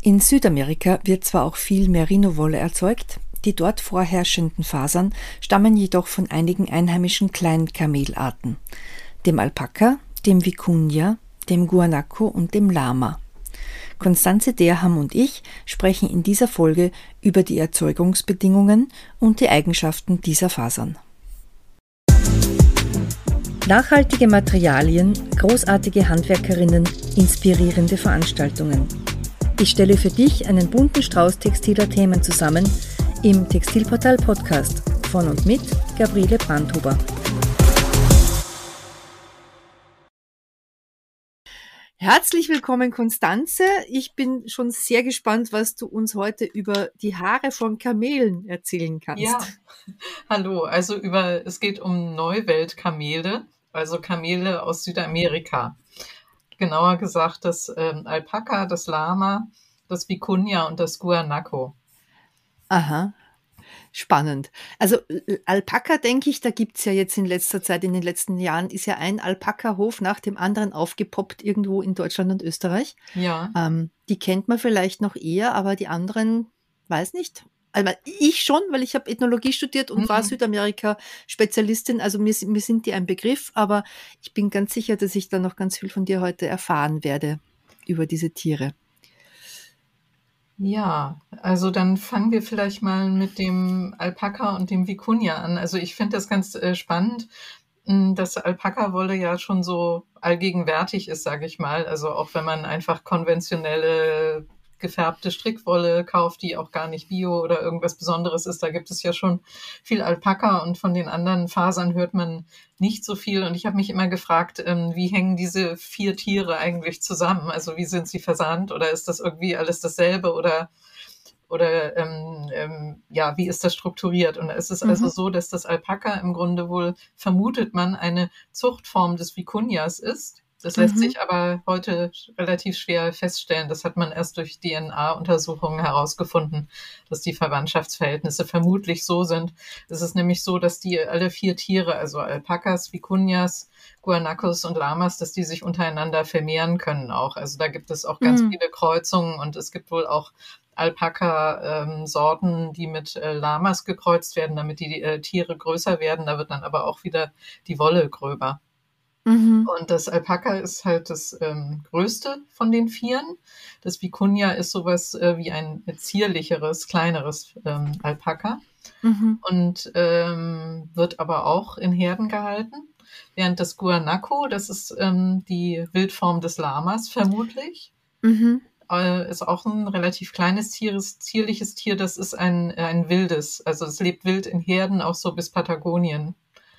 In Südamerika wird zwar auch viel Merino-Wolle erzeugt, die dort vorherrschenden Fasern stammen jedoch von einigen einheimischen Kleinkamelarten, dem Alpaka, dem Vicuña, dem Guanaco und dem Lama. Constanze Derham und ich sprechen in dieser Folge über die Erzeugungsbedingungen und die Eigenschaften dieser Fasern. Nachhaltige Materialien, großartige Handwerkerinnen, inspirierende Veranstaltungen. Ich stelle für dich einen bunten Strauß textiler Themen zusammen im Textilportal Podcast von und mit Gabriele Brandhuber. Herzlich willkommen, Constanze. Ich bin schon sehr gespannt, was du uns heute über die Haare von Kamelen erzählen kannst. Ja, hallo. Also es geht um Neuweltkamele, also Kamele aus Südamerika. Genauer gesagt das Alpaka, das Lama, das Vicuña und das Guanaco. Aha, spannend. Also Alpaka, denke ich, da gibt's ja jetzt in letzter Zeit, in den letzten Jahren, ist ja ein Alpaka-Hof nach dem anderen aufgepoppt irgendwo in Deutschland und Österreich. Ja, Die kennt man vielleicht noch eher, aber die anderen, weiß nicht. Also ich schon, weil ich habe Ethnologie studiert und war Südamerika-Spezialistin, also mir sind die ein Begriff, aber ich bin ganz sicher, dass ich da noch ganz viel von dir heute erfahren werde über diese Tiere. ja. Also dann fangen wir vielleicht mal mit dem Alpaka und dem Vicuña an. Also ich finde das ganz spannend, dass Alpaka-Wolle ja schon so allgegenwärtig ist, sage ich mal. Also auch wenn man einfach konventionelle gefärbte Strickwolle kauft, die auch gar nicht bio oder irgendwas Besonderes ist, da gibt es ja schon viel Alpaka und von den anderen Fasern hört man nicht so viel. Und ich habe mich immer gefragt, wie hängen diese 4 Tiere eigentlich zusammen? Also wie sind sie versandt oder ist das irgendwie alles dasselbe oder ja, wie ist das strukturiert? Und es ist also so, dass das Alpaka im Grunde wohl, vermutet man, eine Zuchtform des Vicuñas ist. Das lässt sich aber heute relativ schwer feststellen. Das hat man erst durch DNA-Untersuchungen herausgefunden, dass die Verwandtschaftsverhältnisse vermutlich so sind. Es ist nämlich so, dass die alle 4 Tiere, also Alpakas, Vicuñas, Guanacos und Lamas, dass die sich untereinander vermehren können auch. Also da gibt es auch ganz viele Kreuzungen und es gibt wohl auch Alpaka-Sorten, die mit Lamas gekreuzt werden, damit die Tiere größer werden. Da wird dann aber auch wieder die Wolle gröber. Und das Alpaka ist halt das größte von den 4. Das Vicuña ist sowas wie ein zierlicheres, kleineres Alpaka und wird aber auch in Herden gehalten. Während das Guanaco, das ist die Wildform des Lamas vermutlich, ist auch ein relativ kleines Tier, zierliches Tier. Das ist ein wildes, also es lebt wild in Herden, auch so bis Patagonien.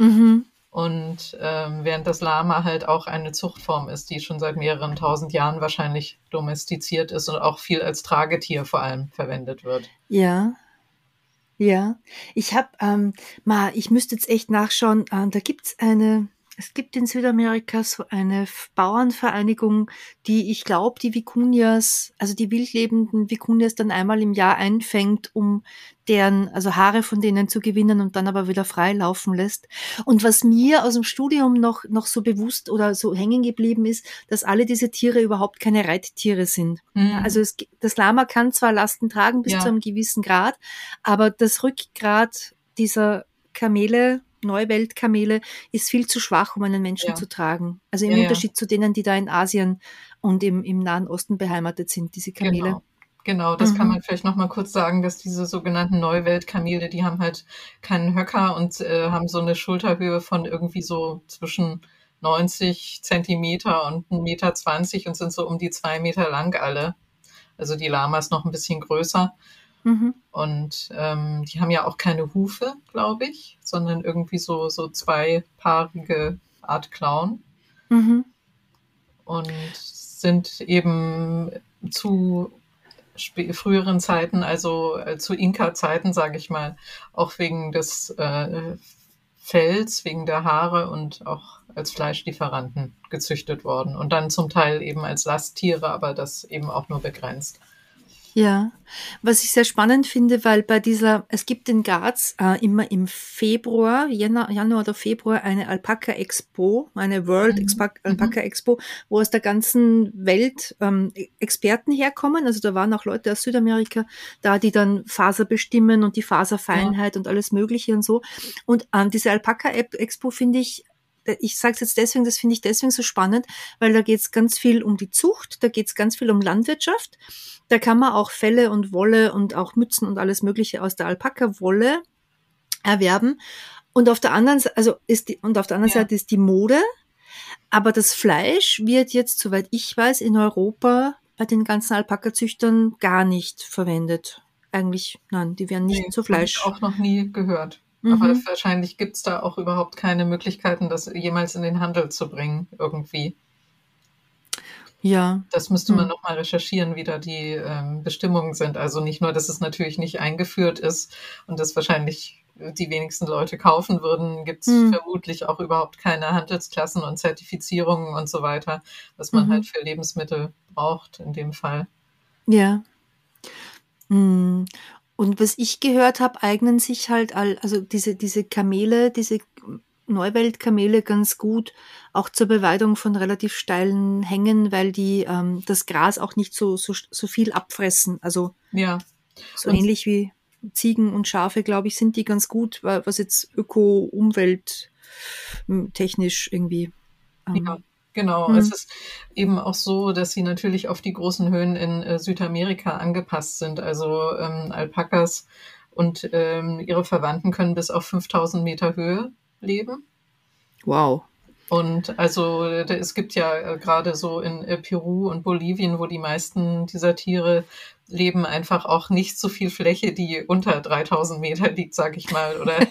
Und während das Lama halt auch eine Zuchtform ist, die schon seit mehreren tausend Jahren wahrscheinlich domestiziert ist und auch viel als Tragetier vor allem verwendet wird. Ja. Ja, ich habe, ich müsste jetzt echt nachschauen, es gibt in Südamerika so eine Bauernvereinigung, die, ich glaube, die Vicuñas, also die wildlebenden Vicuñas dann einmal im Jahr einfängt, um also Haare von denen zu gewinnen und dann aber wieder frei laufen lässt. Und was mir aus dem Studium noch so bewusst oder so hängen geblieben ist, dass alle diese Tiere überhaupt keine Reittiere sind. Ja, also das Lama kann zwar Lasten tragen bis zu einem gewissen Grad, aber das Rückgrat dieser Kamele, Neuweltkamele, ist viel zu schwach, um einen Menschen zu tragen. Also im Unterschied zu denen, die da in Asien und im Nahen Osten beheimatet sind, diese Kamele. Genau, das kann man vielleicht noch mal kurz sagen, dass diese sogenannten Neuweltkamele, die haben halt keinen Höcker und haben so eine Schulterhöhe von irgendwie so zwischen 90 Zentimeter und 1,20 Meter und sind so um die 2 Meter lang alle. Also die Lamas noch ein bisschen größer. Und die haben ja auch keine Hufe, glaube ich, sondern irgendwie so zweipaarige Art Klauen. Und sind eben zu früheren Zeiten, also zu Inka-Zeiten, sage ich mal, auch wegen des Fells, wegen der Haare und auch als Fleischlieferanten gezüchtet worden. Und dann zum Teil eben als Lasttiere, aber das eben auch nur begrenzt. Ja, was ich sehr spannend finde, weil es gibt in Graz immer im Februar, Januar oder Februar eine Alpaka Expo, eine World Mhm. Alpaka Expo, wo aus der ganzen Welt Experten herkommen. Also da waren auch Leute aus Südamerika da, die dann Faser bestimmen und die Ja, Faserfeinheit und alles Mögliche und so. Und diese Alpaka Expo finde ich sage es jetzt deswegen, das finde ich deswegen so spannend, weil da geht es ganz viel um die Zucht, da geht es ganz viel um Landwirtschaft. Da kann man auch Felle und Wolle und auch Mützen und alles Mögliche aus der Alpaka-Wolle erwerben. Und auf der anderen, ja. Seite ist die Mode, aber das Fleisch wird jetzt, soweit ich weiß, in Europa bei den ganzen Alpaka-Züchtern gar nicht verwendet. Eigentlich, nein, die werden nicht Nee, zu habe ich Fleisch. auch noch nie gehört. Aber Mhm. wahrscheinlich gibt's da auch überhaupt keine Möglichkeiten, das jemals in den Handel zu bringen, irgendwie. Ja. Das müsste man Hm. noch mal recherchieren, wie da die Bestimmungen sind. Also nicht nur, dass es natürlich nicht eingeführt ist und das wahrscheinlich die wenigsten Leute kaufen würden, gibt's Hm. vermutlich auch überhaupt keine Handelsklassen und Zertifizierungen und so weiter, was man halt Mhm. für Lebensmittel braucht in dem Fall. Ja. Hm. Und was ich gehört habe, eignen sich halt also diese Kamele, diese Neuweltkamele ganz gut auch zur Beweidung von relativ steilen Hängen, weil die das Gras auch nicht so viel abfressen. Also Ja. so Und ähnlich wie Ziegen und Schafe, glaube ich, sind die ganz gut, was jetzt Umwelt technisch irgendwie. ja, Ähm, genau. Es hm, ist eben auch so, dass sie natürlich auf die großen Höhen in Südamerika angepasst sind. Also Alpakas und ihre Verwandten können bis auf 5000 Meter Höhe leben. wow. Und also es gibt ja gerade so in Peru und Bolivien, wo die meisten dieser Tiere leben, einfach auch nicht so viel Fläche, die unter 3000 Meter liegt, sag ich mal. Oder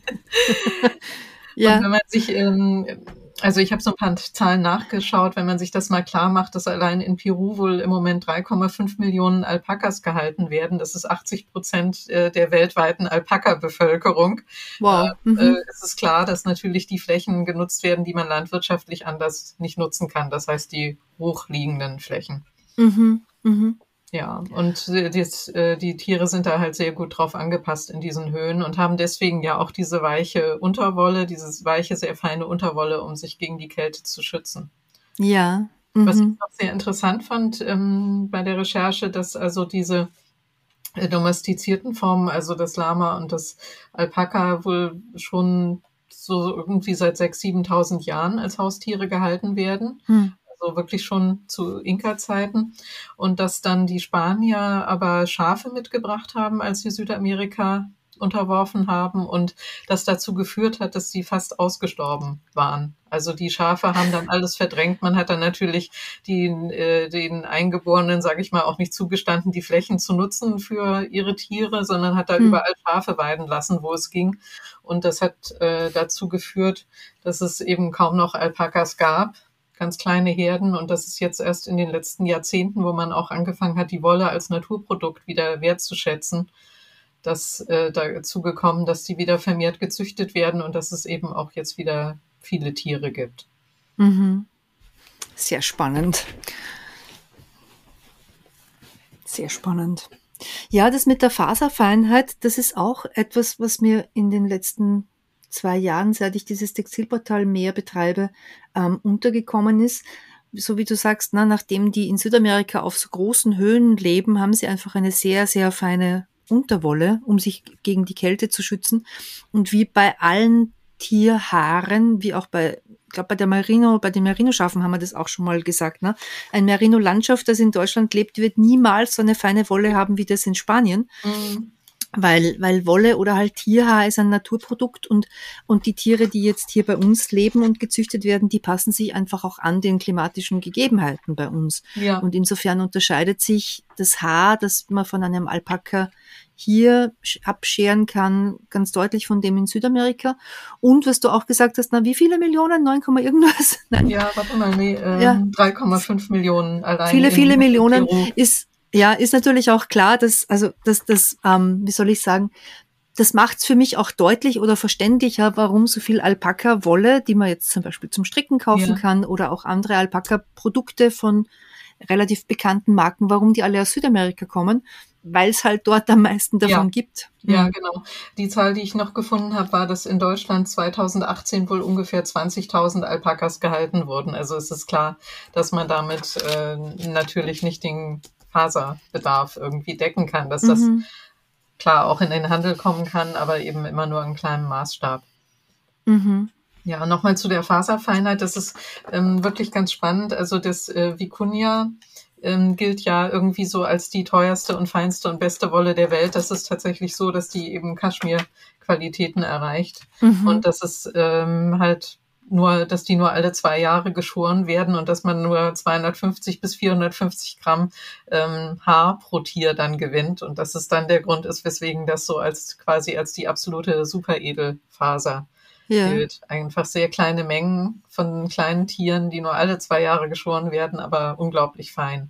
und Ja. wenn man sich, also ich habe so ein paar Zahlen nachgeschaut, wenn man sich das mal klar macht, dass allein in Peru wohl im Moment 3,5 Millionen Alpakas gehalten werden. Das ist 80% der weltweiten Alpaka-Bevölkerung. Wow. Mhm. Es ist klar, dass natürlich die Flächen genutzt werden, die man landwirtschaftlich anders nicht nutzen kann. Das heißt, die hochliegenden Flächen. Mhm. Mhm. Ja, und die Tiere sind da halt sehr gut drauf angepasst in diesen Höhen und haben deswegen ja auch diese weiche Unterwolle, dieses weiche, sehr feine Unterwolle, um sich gegen die Kälte zu schützen. Ja. Was ich Mhm. noch sehr interessant fand bei der Recherche, dass also diese domestizierten Formen, also das Lama und das Alpaka, wohl schon so irgendwie seit 6.000, 7.000 Jahren als Haustiere gehalten werden. Hm. Also wirklich schon zu Inka-Zeiten. Und dass dann die Spanier aber Schafe mitgebracht haben, als sie Südamerika unterworfen haben und das dazu geführt hat, dass sie fast ausgestorben waren. Also die Schafe haben dann alles verdrängt. Man hat dann natürlich den Eingeborenen, sage ich mal, auch nicht zugestanden, die Flächen zu nutzen für ihre Tiere, sondern hat da Hm. überall Schafe weiden lassen, wo es ging. Und das hat dazu geführt, dass es eben kaum noch Alpakas gab, ganz kleine Herden. Und das ist jetzt erst in den letzten Jahrzehnten, wo man auch angefangen hat, die Wolle als Naturprodukt wieder wertzuschätzen, dass dazu gekommen, dass die wieder vermehrt gezüchtet werden und dass es eben auch jetzt wieder viele Tiere gibt. Mhm. Sehr spannend. Sehr spannend. Ja, das mit der Faserfeinheit, das ist auch etwas, was mir in den letzten 2 Jahren, seit ich dieses Textilportal mehr betreibe, untergekommen ist. So wie du sagst, nachdem die in Südamerika auf so großen Höhen leben, haben sie einfach eine sehr, sehr feine Unterwolle, um sich gegen die Kälte zu schützen. Und wie bei allen Tierhaaren, wie auch ich glaube, bei den Merino-Schafen haben wir das auch schon mal gesagt, ne? Ein Merino-Landschaft, das in Deutschland lebt, wird niemals so eine feine Wolle haben wie das in Spanien, Mhm. weil Wolle oder halt Tierhaar ist ein Naturprodukt und die Tiere, die jetzt hier bei uns leben und gezüchtet werden, die passen sich einfach auch an den klimatischen Gegebenheiten bei uns. Ja, Und insofern unterscheidet sich das Haar, das man von einem Alpaka hier abscheren kann, ganz deutlich von dem in Südamerika. Und was du auch gesagt hast, wie viele Millionen? 9, irgendwas? Nein. ja, warte mal, nee, Ja, 3,5 Millionen allein viele, viele in Millionen Peru. ist natürlich auch klar, wie soll ich sagen, das macht es für mich auch deutlich oder verständlicher, warum so viel Alpaka-Wolle, die man jetzt zum Beispiel zum Stricken kaufen Ja, kann oder auch andere Alpaka-Produkte von relativ bekannten Marken, warum die alle aus Südamerika kommen, weil es halt dort am meisten davon gibt. Ja, genau. Die Zahl, die ich noch gefunden habe, war, dass in Deutschland 2018 wohl ungefähr 20.000 Alpakas gehalten wurden. Also es ist klar, dass man damit natürlich nicht den Faserbedarf irgendwie decken kann, dass das klar auch in den Handel kommen kann, aber eben immer nur in kleinem Maßstab. Ja, nochmal zu der Faserfeinheit, das ist wirklich ganz spannend. Also das Vicuña gilt ja irgendwie so als die teuerste und feinste und beste Wolle der Welt. Das ist tatsächlich so, dass die eben Kaschmir-Qualitäten erreicht. Und das ist halt nur, dass die nur alle 2 Jahre geschoren werden und dass man nur 250 bis 450 Gramm Haar pro Tier dann gewinnt. Und dass es dann der Grund ist, weswegen das so als quasi als die absolute Superedelfaser gilt. Einfach sehr kleine Mengen von kleinen Tieren, die nur alle 2 Jahre geschoren werden, aber unglaublich fein.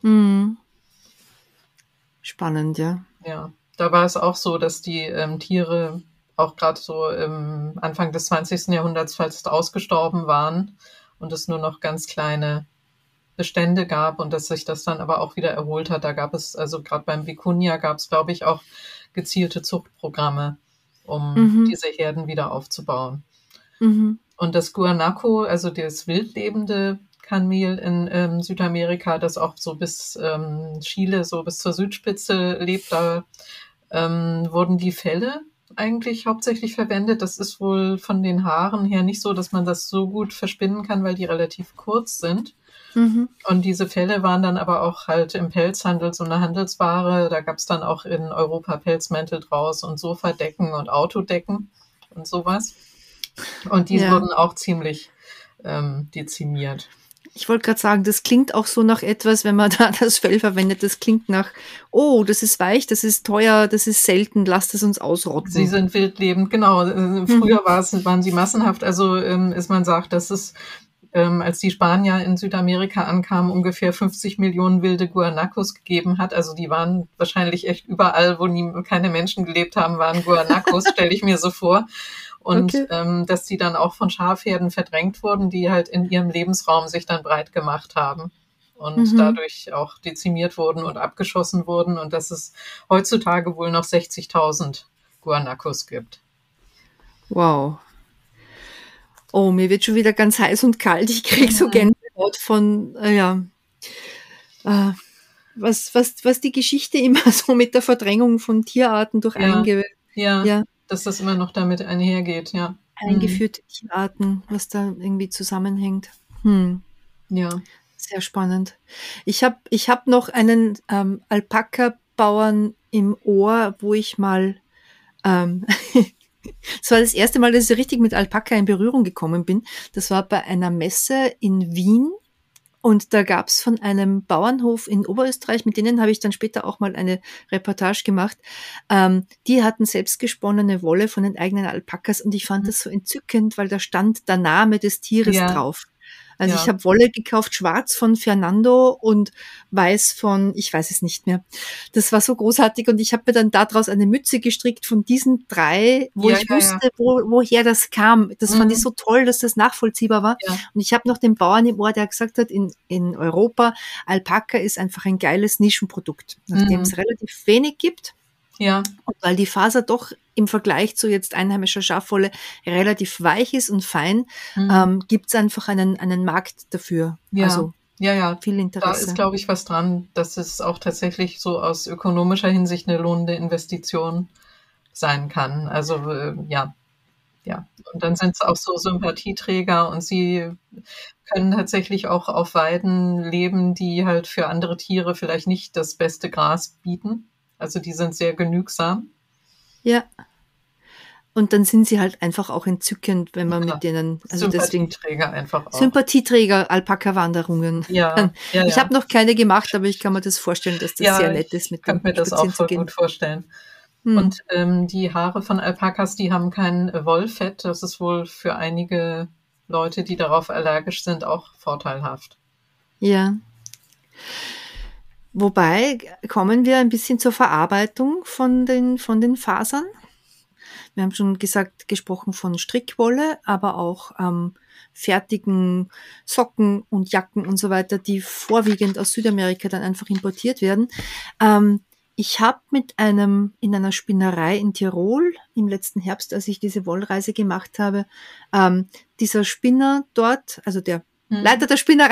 Spannend, ja. Ja, da war es auch so, dass die Tiere auch gerade so im Anfang des 20. Jahrhunderts fast ausgestorben waren und es nur noch ganz kleine Bestände gab und dass sich das dann aber auch wieder erholt hat. Da gab es, also gerade beim Vicuña gab es, glaube ich, auch gezielte Zuchtprogramme, um diese Herden wieder aufzubauen. Und das Guanaco, also das wildlebende Kamel in Südamerika, das auch so bis Chile, so bis zur Südspitze lebt, da wurden die Felle eigentlich hauptsächlich verwendet. Das ist wohl von den Haaren her nicht so, dass man das so gut verspinnen kann, weil die relativ kurz sind. Und diese Felle waren dann aber auch halt im Pelzhandel so eine Handelsware. Da gab es dann auch in Europa Pelzmäntel draus und Sofadecken und Autodecken und sowas. Und die wurden auch ziemlich dezimiert. Ich wollte gerade sagen, das klingt auch so nach etwas, wenn man da das Fell verwendet, das klingt nach, oh, das ist weich, das ist teuer, das ist selten, lasst es uns ausrotten. Sie sind wildlebend, genau. Früher waren sie massenhaft. Also man sagt, dass es, als die Spanier in Südamerika ankamen, ungefähr 50 Millionen wilde Guanacos gegeben hat. Also die waren wahrscheinlich echt überall, wo keine Menschen gelebt haben, waren Guanacos, stelle ich mir so vor. Und dass die dann auch von Schafherden verdrängt wurden, die halt in ihrem Lebensraum sich dann breit gemacht haben und dadurch auch dezimiert wurden und abgeschossen wurden und dass es heutzutage wohl noch 60.000 Guanacos gibt. Wow. Oh, mir wird schon wieder ganz heiß und kalt. Ich kriege so Gänsehaut von, was die Geschichte immer so mit der Verdrängung von Tierarten durch dass das immer noch damit einhergeht, eingeführte Tierarten, was da irgendwie zusammenhängt. Ja. Sehr spannend. Ich hab noch einen Alpaka-Bauern im Ohr, wo ich mal es war das erste Mal, dass ich richtig mit Alpaka in Berührung gekommen bin. Das war bei einer Messe in Wien. Und da gab's von einem Bauernhof in Oberösterreich, mit denen habe ich dann später auch mal eine Reportage gemacht. Die hatten selbstgesponnene Wolle von den eigenen Alpakas und ich fand das so entzückend, weil da stand der Name des Tieres drauf. Also ich habe Wolle gekauft, schwarz von Fernando und weiß von, ich weiß es nicht mehr. Das war so großartig und ich habe mir dann daraus eine Mütze gestrickt von diesen 3, wo ich wusste, woher das kam. Das fand ich so toll, dass das nachvollziehbar war. Ja. Und ich habe noch den Bauern im Ohr, der gesagt hat, in Europa, Alpaka ist einfach ein geiles Nischenprodukt, nachdem es relativ wenig gibt. Ja. Und weil die Faser doch im Vergleich zu jetzt einheimischer Schafwolle relativ weich ist und fein, gibt's einfach einen Markt dafür. Ja. Also viel Interesse. Da ist, glaube ich, was dran, dass es auch tatsächlich so aus ökonomischer Hinsicht eine lohnende Investition sein kann. Also ja. Und dann sind es auch so Sympathieträger und sie können tatsächlich auch auf Weiden leben, die halt für andere Tiere vielleicht nicht das beste Gras bieten. Also die sind sehr genügsam. Ja. Und dann sind sie halt einfach auch entzückend, wenn man mit denen, also Sympathieträger einfach auch. Sympathieträger, Alpaka-Wanderungen. Ja. Ich habe noch keine gemacht, aber ich kann mir das vorstellen, dass das sehr nett ist, mit dem Spazieren zu gehen. Ich kann mir das auch voll gut vorstellen. Und die Haare von Alpakas, die haben kein Wollfett. Das ist wohl für einige Leute, die darauf allergisch sind, auch vorteilhaft. Ja. Wobei, kommen wir ein bisschen zur Verarbeitung von den Fasern. Wir haben schon gesprochen von Strickwolle, aber auch fertigen Socken und Jacken und so weiter, die vorwiegend aus Südamerika dann einfach importiert werden. Ich habe in einer Spinnerei in Tirol im letzten Herbst, als ich diese Wollreise gemacht habe, dieser Spinner dort, also der Leiter der Spinnerei,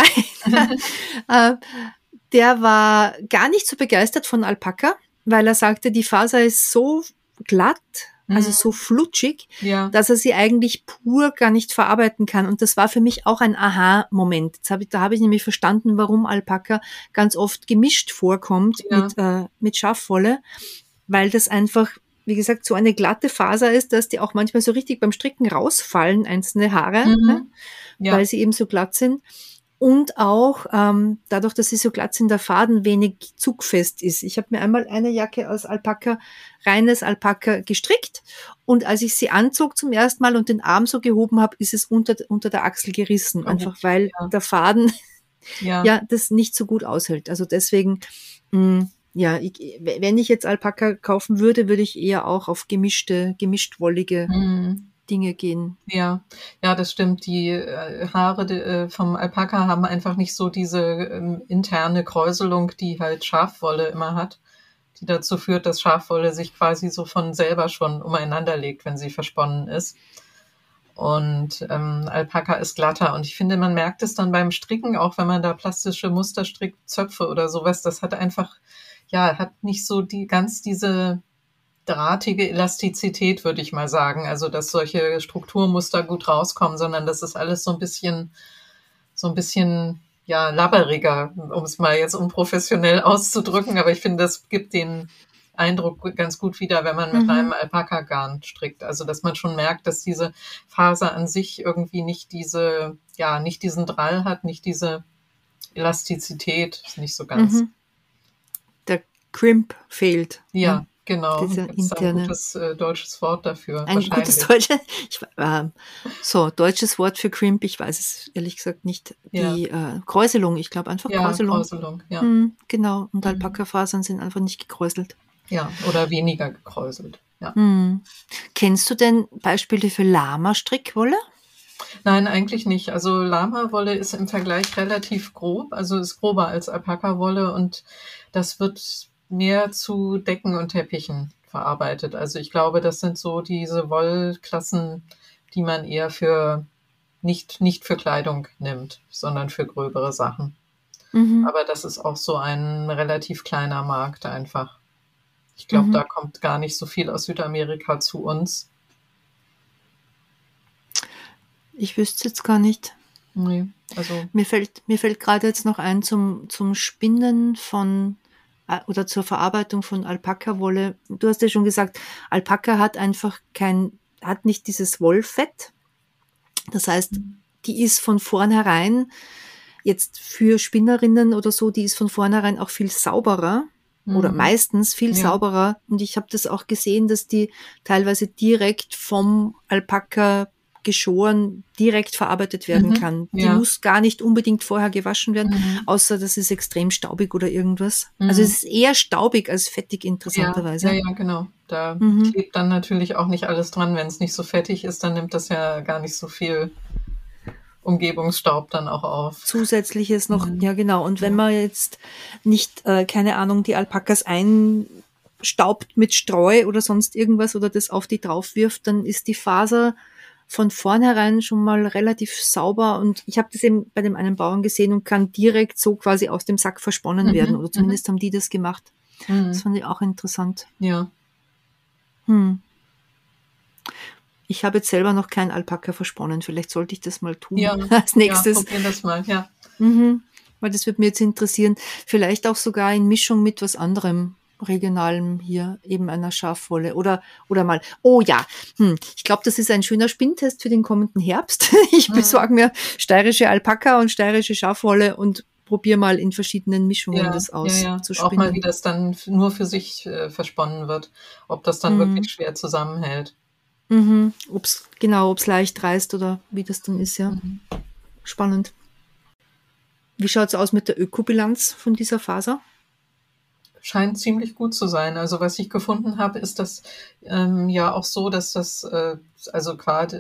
der war gar nicht so begeistert von Alpaka, weil er sagte, die Faser ist so glatt, also so flutschig, dass er sie eigentlich pur gar nicht verarbeiten kann. Und das war für mich auch ein Aha-Moment. Da habe ich nämlich verstanden, warum Alpaka ganz oft gemischt vorkommt mit Schafwolle, weil das einfach, wie gesagt, so eine glatte Faser ist, dass die auch manchmal so richtig beim Stricken rausfallen, einzelne Haare, weil sie eben so glatt sind. Und auch dadurch, dass sie so glatt sind, der Faden wenig zugfest ist. Ich habe mir einmal eine Jacke aus Alpaka, reines Alpaka gestrickt und als ich sie anzog zum ersten Mal und den Arm so gehoben habe, ist es unter der Achsel gerissen. Einfach weil der Faden das nicht so gut aushält. Also deswegen, wenn ich jetzt Alpaka kaufen würde, würde ich eher auch auf gemischtwollige Dinge gehen. Ja, das stimmt. Die Haare vom Alpaka haben einfach nicht so diese interne Kräuselung, die halt Schafwolle immer hat, die dazu führt, dass Schafwolle sich quasi so von selber schon umeinander legt, wenn sie versponnen ist. Und Alpaka ist glatter. Und ich finde, man merkt es dann beim Stricken, auch wenn man da plastische Muster strickt, Zöpfe oder sowas, das hat einfach, hat nicht so diese drahtige Elastizität, würde ich mal sagen. Also, dass solche Strukturmuster gut rauskommen, sondern das ist alles so ein bisschen, labberiger, um es mal jetzt unprofessionell auszudrücken. Aber ich finde, das gibt den Eindruck ganz gut wieder, wenn man mit einem Alpaka-Garn strickt. Also, dass man schon merkt, dass diese Faser an sich irgendwie nicht diesen Drall hat, nicht diese Elastizität, ist nicht so ganz. Der Crimp fehlt. Ja. Genau, das ist ein gutes deutsches Wort dafür. Ein gutes deutsches, deutsches Wort für Crimp, ich weiß es ehrlich gesagt nicht. Die Kräuselung, ich glaube einfach Kräuselung. Kräuselung, genau, und Alpaka-Fasern sind einfach nicht gekräuselt. Ja, oder weniger gekräuselt, ja. Kennst du denn Beispiele für Lama-Strickwolle? Nein, eigentlich nicht. Also Lama-Wolle ist im Vergleich relativ grob, also ist grober als Alpaka-Wolle und das wird mehr zu Decken und Teppichen verarbeitet. Also ich glaube, das sind so diese Wollklassen, die man eher nicht für Kleidung nimmt, sondern für gröbere Sachen. Aber das ist auch so ein relativ kleiner Markt einfach. Ich glaube, da kommt gar nicht so viel aus Südamerika zu uns. Ich wüsste es jetzt gar nicht. Nee, also mir fällt gerade jetzt noch ein zum Spinnen oder zur Verarbeitung von Alpaka-Wolle. Du hast ja schon gesagt, Alpaka hat einfach hat nicht dieses Wollfett. Das heißt, die ist von vornherein, jetzt für Spinnerinnen oder so, die ist von vornherein auch viel sauberer oder meistens viel sauberer. Und ich habe das auch gesehen, dass die teilweise direkt vom Alpaka geschoren direkt verarbeitet werden kann. Die muss gar nicht unbedingt vorher gewaschen werden, außer das ist extrem staubig oder irgendwas. Also es ist eher staubig als fettig, interessanterweise. Ja, genau. Da klebt dann natürlich auch nicht alles dran. Wenn es nicht so fettig ist, dann nimmt das ja gar nicht so viel Umgebungsstaub dann auch auf. Zusätzliches noch, ja genau. Und wenn man jetzt nicht, keine Ahnung, die Alpakas einstaubt mit Streu oder sonst irgendwas oder das auf die drauf wirft, dann ist die Faser von vornherein schon mal relativ sauber und ich habe das eben bei dem einen Bauern gesehen und kann direkt so quasi aus dem Sack versponnen werden oder zumindest haben die das gemacht. Das fand ich auch interessant. Ja. Ich habe jetzt selber noch kein Alpaka versponnen, vielleicht sollte ich das mal tun als nächstes. Ja, probieren das mal, ja. Weil das würde mich jetzt interessieren. Vielleicht auch sogar in Mischung mit was anderem regionalem hier, eben einer Schafwolle oder mal, ich glaube, das ist ein schöner Spinntest für den kommenden Herbst. Ich besorge mir steirische Alpaka und steirische Schafwolle und probiere mal in verschiedenen Mischungen das zu spinnen. Auch mal, wie das dann nur für sich versponnen wird, ob das dann wirklich schwer zusammenhält. Ob's leicht reißt oder wie das dann ist, ja. Spannend. Wie schaut's aus mit der Ökobilanz von dieser Faser? Scheint ziemlich gut zu sein. Also was ich gefunden habe, ist das auch so, dass das also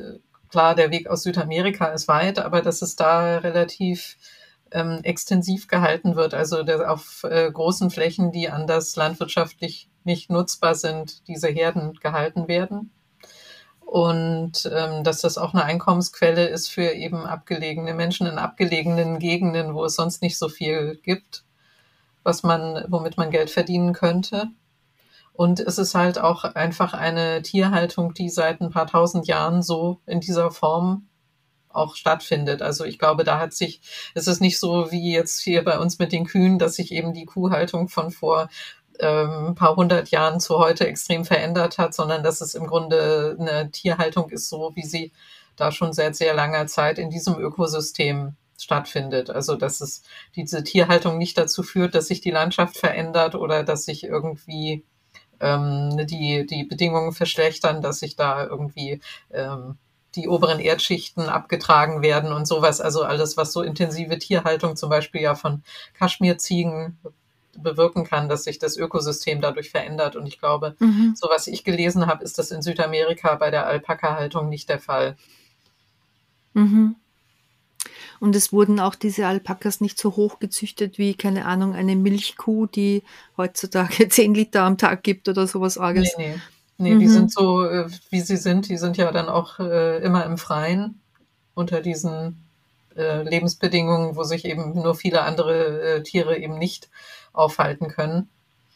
klar, der Weg aus Südamerika ist weit, aber dass es da relativ extensiv gehalten wird, also auf großen Flächen, die anders landwirtschaftlich nicht nutzbar sind, diese Herden gehalten werden. Und dass das auch eine Einkommensquelle ist für eben abgelegene Menschen in abgelegenen Gegenden, wo es sonst nicht so viel gibt, womit man Geld verdienen könnte. Und es ist halt auch einfach eine Tierhaltung, die seit ein paar tausend Jahren so in dieser Form auch stattfindet. Also ich glaube, es ist nicht so wie jetzt hier bei uns mit den Kühen, dass sich eben die Kuhhaltung von vor ein paar hundert Jahren zu heute extrem verändert hat, sondern dass es im Grunde eine Tierhaltung ist, so wie sie da schon seit sehr langer Zeit in diesem Ökosystem stattfindet. Also dass es diese Tierhaltung nicht dazu führt, dass sich die Landschaft verändert oder dass sich irgendwie die Bedingungen verschlechtern, dass sich da irgendwie die oberen Erdschichten abgetragen werden und sowas. Also alles, was so intensive Tierhaltung zum Beispiel ja von Kaschmirziegen bewirken kann, dass sich das Ökosystem dadurch verändert. Und ich glaube, so was ich gelesen habe, ist das in Südamerika bei der Alpaka-Haltung nicht der Fall. Mhm. Und es wurden auch diese Alpakas nicht so hoch gezüchtet wie, keine Ahnung, eine Milchkuh, die heutzutage 10 Liter am Tag gibt oder sowas Arges. Nee, die sind so, wie sie sind. Die sind ja dann auch immer im Freien unter diesen Lebensbedingungen, wo sich eben nur viele andere Tiere eben nicht aufhalten können.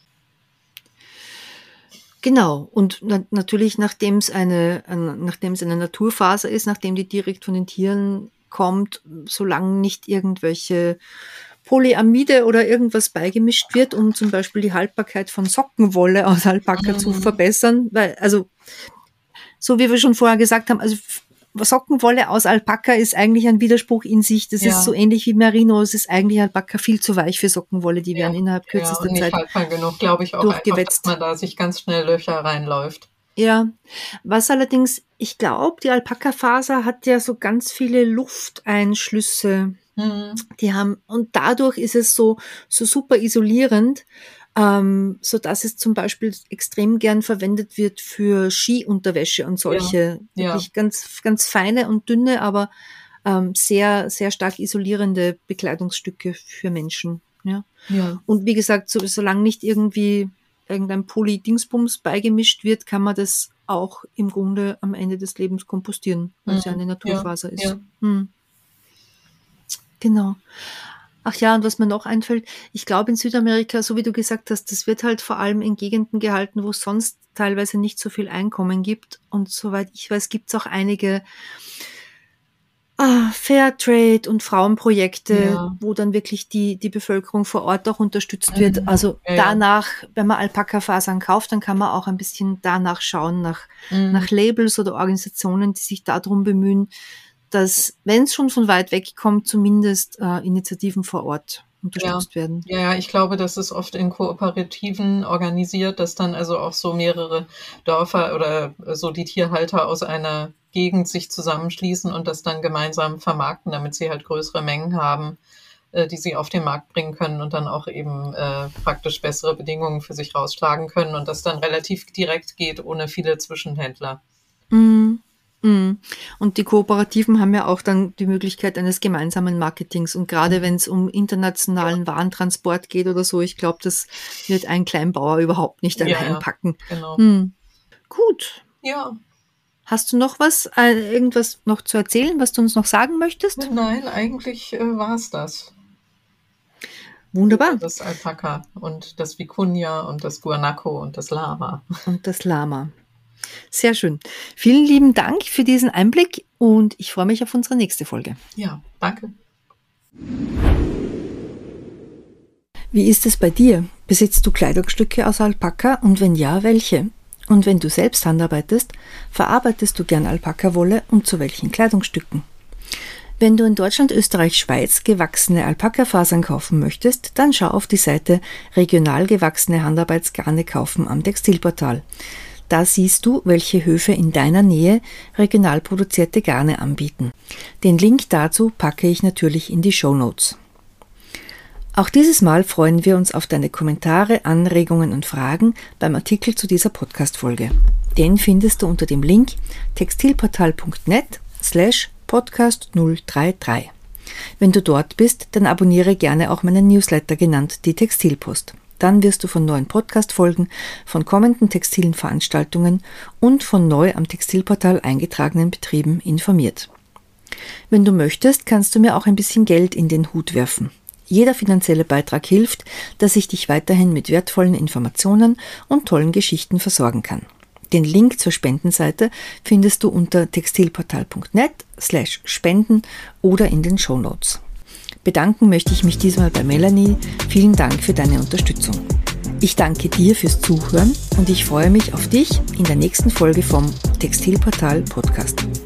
Genau. Und natürlich, nachdem es eine Naturfaser ist, nachdem die direkt von den Tieren kommt, solange nicht irgendwelche Polyamide oder irgendwas beigemischt wird, um zum Beispiel die Haltbarkeit von Sockenwolle aus Alpaka zu verbessern, weil, also, so wie wir schon vorher gesagt haben, also Sockenwolle aus Alpaka ist eigentlich ein Widerspruch in sich. Das ist so ähnlich wie Merino. Es ist eigentlich Alpaka viel zu weich für Sockenwolle. Die werden innerhalb kürzester und nicht Zeit haltbar genug, glaube ich auch durchgewetzt. Einfach, dass man da sich ganz schnell Löcher reinläuft. Ja, was allerdings, ich glaube, die Alpaka-Faser hat ja so ganz viele Lufteinschlüsse. Die haben, und dadurch ist es so super isolierend, so dass es zum Beispiel extrem gern verwendet wird für Skiunterwäsche und solche wirklich ganz, ganz feine und dünne, aber sehr, sehr stark isolierende Bekleidungsstücke für Menschen. Ja. Und wie gesagt, solange nicht irgendwie irgendein Poly-Dingsbums beigemischt wird, kann man das auch im Grunde am Ende des Lebens kompostieren, weil es ja eine Naturfaser ist. Ja. Genau. Ach ja, und was mir noch einfällt, ich glaube in Südamerika, so wie du gesagt hast, das wird halt vor allem in Gegenden gehalten, wo es sonst teilweise nicht so viel Einkommen gibt. Und soweit ich weiß, gibt es auch einige Fairtrade und Frauenprojekte, wo dann wirklich die Bevölkerung vor Ort auch unterstützt wird. Also danach, wenn man Alpaka-Fasern kauft, dann kann man auch ein bisschen danach schauen, nach Labels oder Organisationen, die sich darum bemühen, dass, wenn es schon von weit weg kommt, zumindest Initiativen vor Ort unterstützt werden. Ja, ich glaube, das ist oft in Kooperativen organisiert, dass dann also auch so mehrere Dörfer oder so die Tierhalter aus einer Gegend sich zusammenschließen und das dann gemeinsam vermarkten, damit sie halt größere Mengen haben, die sie auf den Markt bringen können und dann auch eben praktisch bessere Bedingungen für sich rausschlagen können und das dann relativ direkt geht, ohne viele Zwischenhändler. Und die Kooperativen haben ja auch dann die Möglichkeit eines gemeinsamen Marketings. Und gerade wenn es um internationalen Warentransport geht oder so, ich glaube, das wird ein Kleinbauer überhaupt nicht allein packen. Genau. Gut. Ja. Hast du noch irgendwas noch zu erzählen, was du uns noch sagen möchtest? Nein, eigentlich war es das. Wunderbar. Das Alpaka und das Vicuña und das Guanaco und das Lama. Und das Lama. Sehr schön. Vielen lieben Dank für diesen Einblick und ich freue mich auf unsere nächste Folge. Ja, danke. Wie ist es bei dir? Besitzt du Kleidungsstücke aus Alpaka und wenn ja, welche? Und wenn du selbst handarbeitest, verarbeitest du gern Alpaka-Wolle und zu welchen Kleidungsstücken? Wenn du in Deutschland, Österreich, Schweiz gewachsene Alpaka-Fasern kaufen möchtest, dann schau auf die Seite Regional gewachsene Handarbeitsgarne kaufen am Textilportal. Da siehst du, welche Höfe in deiner Nähe regional produzierte Garne anbieten. Den Link dazu packe ich natürlich in die Shownotes. Auch dieses Mal freuen wir uns auf deine Kommentare, Anregungen und Fragen beim Artikel zu dieser Podcast-Folge. Den findest du unter dem Link textilportal.net textilportal.net/podcast033. Wenn du dort bist, dann abonniere gerne auch meinen Newsletter, genannt die Textilpost. Dann wirst du von neuen Podcast-Folgen, von kommenden textilen Veranstaltungen und von neu am Textilportal eingetragenen Betrieben informiert. Wenn du möchtest, kannst du mir auch ein bisschen Geld in den Hut werfen. Jeder finanzielle Beitrag hilft, dass ich dich weiterhin mit wertvollen Informationen und tollen Geschichten versorgen kann. Den Link zur Spendenseite findest du unter textilportal.net/spenden oder in den Shownotes. Bedanken möchte ich mich diesmal bei Melanie. Vielen Dank für deine Unterstützung. Ich danke dir fürs Zuhören und ich freue mich auf dich in der nächsten Folge vom Textilportal Podcast.